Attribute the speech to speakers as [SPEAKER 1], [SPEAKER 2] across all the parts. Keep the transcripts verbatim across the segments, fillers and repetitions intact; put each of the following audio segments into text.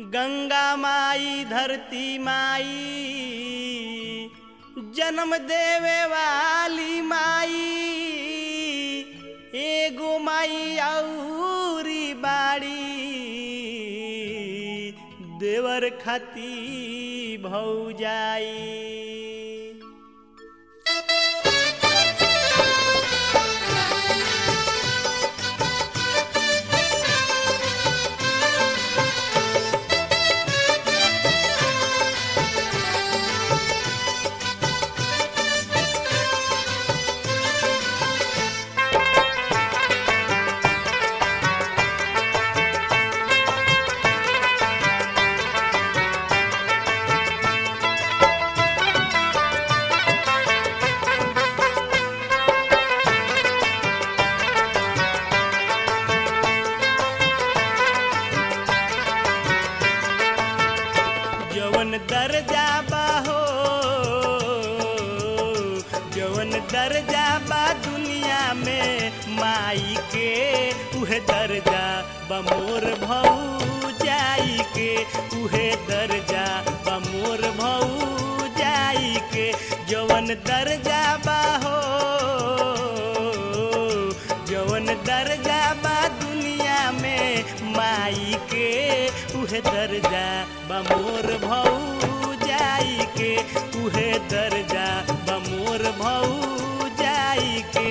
[SPEAKER 1] गंगा माई धरती माई जन्म देवे वाली माई एगो माई औरी बाड़ी देवर खाती भौजाई। जवन दर्जा बा हो जवन दर्जा बा दुनिया में माई के उहे दर्जा बा मोर भौजाई के उहे दर्जा बा मोर भौजाई के। जवन दर्जा बा हो जवन दर्जा बा दुनिया में माई के उहे दर्जा बा मोर भौजाई के उहे दर्जा बा मोर भौजाई के।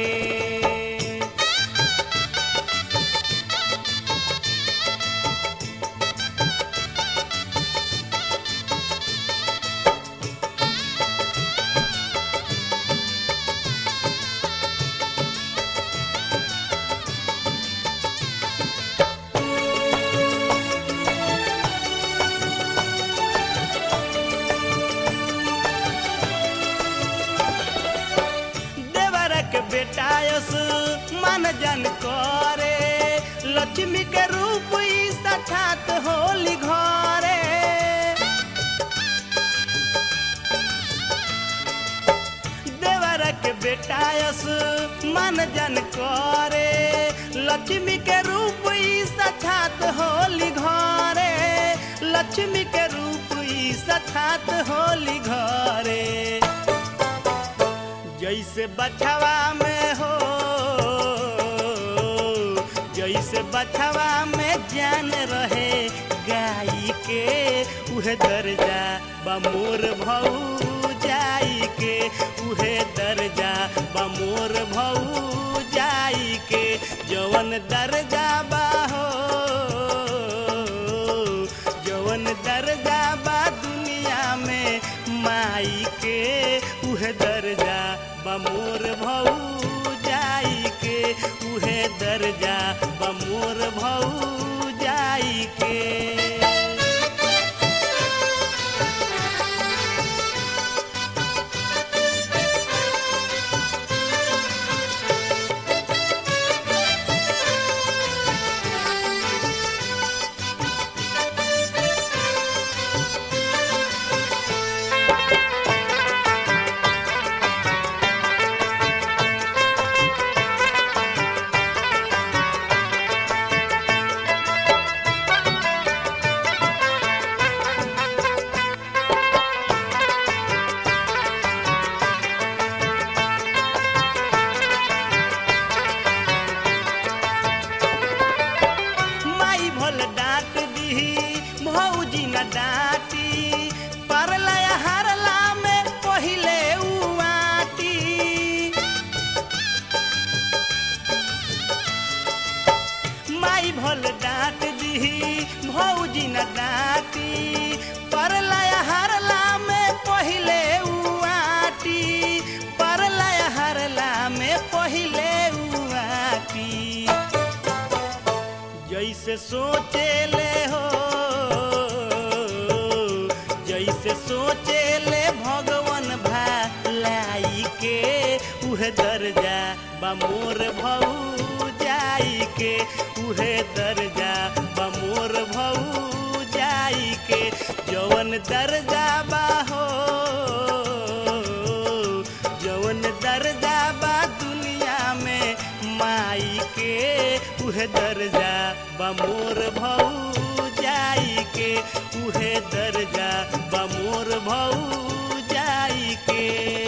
[SPEAKER 1] बेटायस मन जन करे लक्ष्मी के रूप ई साक्षात होली घरे। देवर के बेटायस मन जन करे लक्ष्मी के रूप ई साक्षात होली घरे। लक्ष्मी के रूप ई साक्षात होली घरे। जैसे बछवा में हो जैसे बछवा में जान रहे गाई के उहे दर्जा बा मोर भौजाई के उहे दर्जा बा मोर भौजाई के। जवन दर्जा बा हो जवन दर्जा बा दुनिया में माई के उहे दर्जा बा मोर भौजाई के उहे दर्जा बा मोर भौजाई के। भौजी न डाटी परला हरला में पहिले उआटी। माई भल डांट दी भौजी न डाटी परला हरला में पहिले उआटी। परला हरला में पहिले उआटी। जैसे सोचे ले हो जैसे सोचे ले भगवान भलाई के उहे दर्जा बा मोर भौजाई के उहे दर्जा बा मोर भौजाई के। जवन दर्जा बा हो जवन दर्जा बा दुनिया में माई के उहे दर्जा बा मोर भौजाई जाई के उहे दर्जा बा मोर भौजाई के।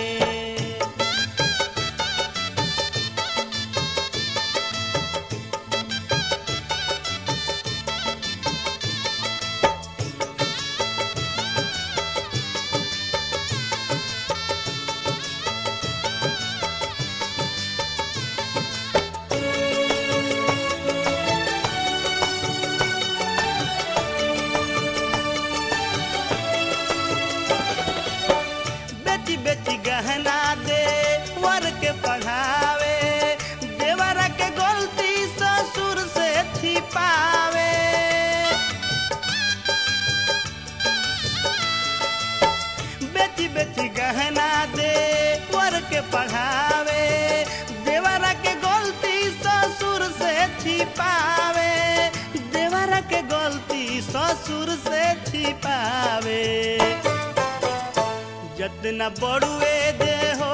[SPEAKER 1] बेटी बेटी गहना दे वर के पढ़ावे, देवरा के गलती ससुर से छिपावे। बेटी बेटी गहना दे वर के पढ़ावे, देवरा के गलती ससुर से छिपावे। देवरा के गलती ससुर से छिपावे। जतना बड़ुए दे हो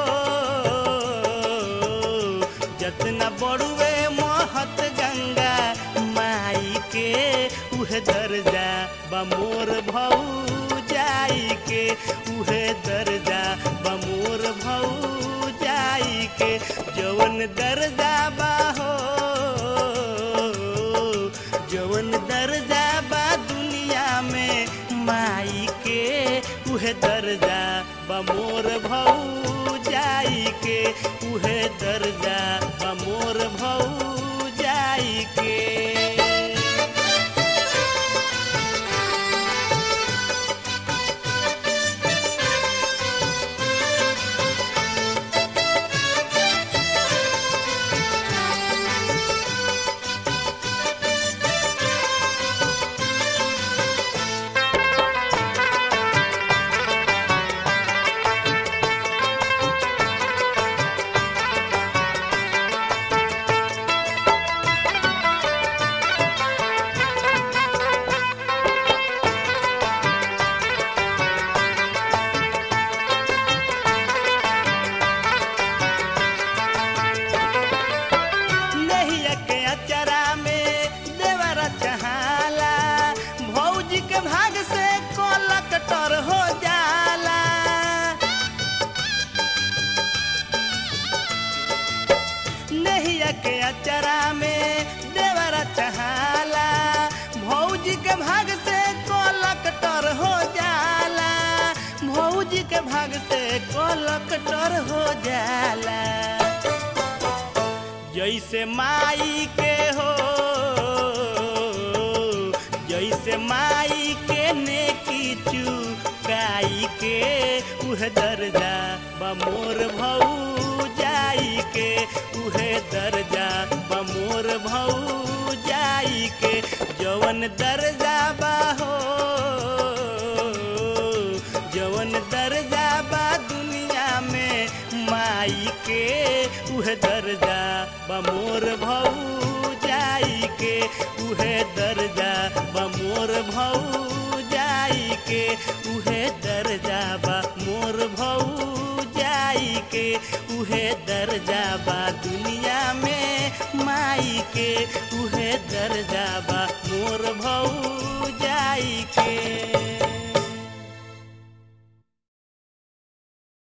[SPEAKER 1] जतना बड़ुए महत गंगा माई के उहे दर्जा बा मोर भौजाई के उहे दर्जा बा मोर भौजाई के। जवन दर्जा बा हो जवन दर्जा बा दुनिया में माई के उहे दर्जा बा मोर भौजाई के उहे दर्जा बा मोर भौजाई के। के अचरा में देवरा चहाला, भौजी के भाग से कलकटर हो जाला। भौजी के भाग से कलकटर हो जाला। जैसे माई के हो जैसे माई के नेकी चुकाई के उह दर्जा बा मोर भौजाई के उहे दर्जा बा मोर भौजाई के। जवन दर्जा बा हो जवन दर्जा बा दुनिया में माई के उहे दर्जा बा मोर भौजाई के उहे दर्जा बा मोर भौजाई के उहे दर्जा बा मोर भौजाई के उहे दर्जा बा दुनिया में माई के उहे दर्जा बा मोर भौजाई के।